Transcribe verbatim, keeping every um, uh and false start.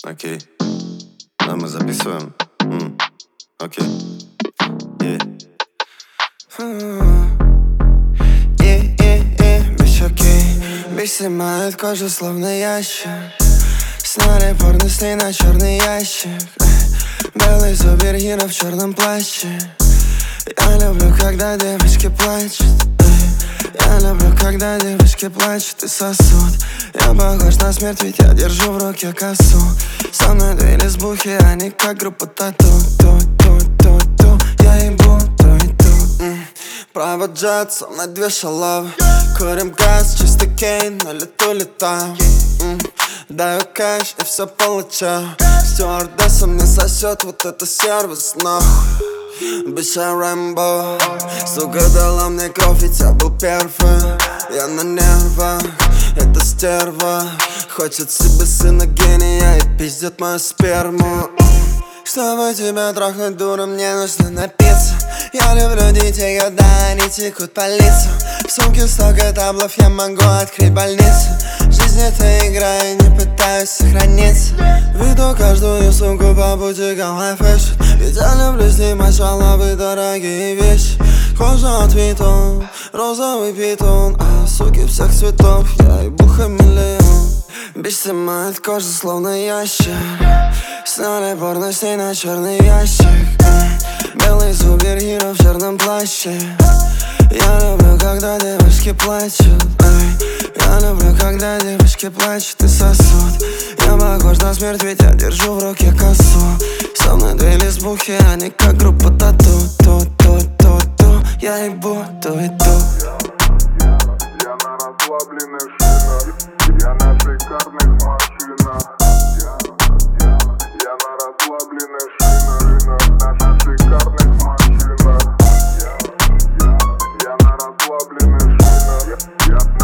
Окей. Да, мы записываем. М. Окей. Е-е-е, бич, окей. Бич снимает кожу, словно ящик. Сняли порно с ней на черный ящик. Белый супергеро в черном плаще. Я люблю, когда девочки плачут. Я люблю, когда девочки плачут и сосут. Я похож на смерть, ведь я держу в руке косу. Со мной две лесбухи, они как группа тату. Ту-ту-ту-ту, я ебу ту и ту. Право джет, со мной две шалавы. Курим газ, чисто кейн, на лету летаем. Даю кэш и все получаю. Стюардесса мне сосет вот это сервис, нахуй. Bitch, я Рэмбо. Сука дала мне кровь, ведь я был первым. Я на нервах, это стерва. Хочет себе сына гения и пиздит мою сперму. Чтобы тебя трахнуть, дура, мне нужно напиться. Я люблю детей, когда они текут по лицу. В сумке столько таблов, я могу открыть больницу. Жизнь это игра, я не пытаюсь сохраниться. Веду каждую сумку по бутикам high fashion. Ведь я люблю снимать шалавы, дорогие вещи. Кожа от Витон, розовый питон. А суки всех цветов, я ебу хамелеон. Бич снимает кожу, словно ящик. Сняли порно с ней на черный ящик. Белый супергеро в черном плаще. Я люблю, когда девочки плачут. Я люблю, когда девочки плачут и сосут. Я похож на смерть, ведь я держу в руке косу. Со мной две лесбухи, они как группа тату. Ту-ту-ту-ту, я ебу ту и ту. Я на расслабленных шинах, я на шикарных машинах. Я на расслабленных шинах, на шикарных машинах. Я на расслабленных шинах.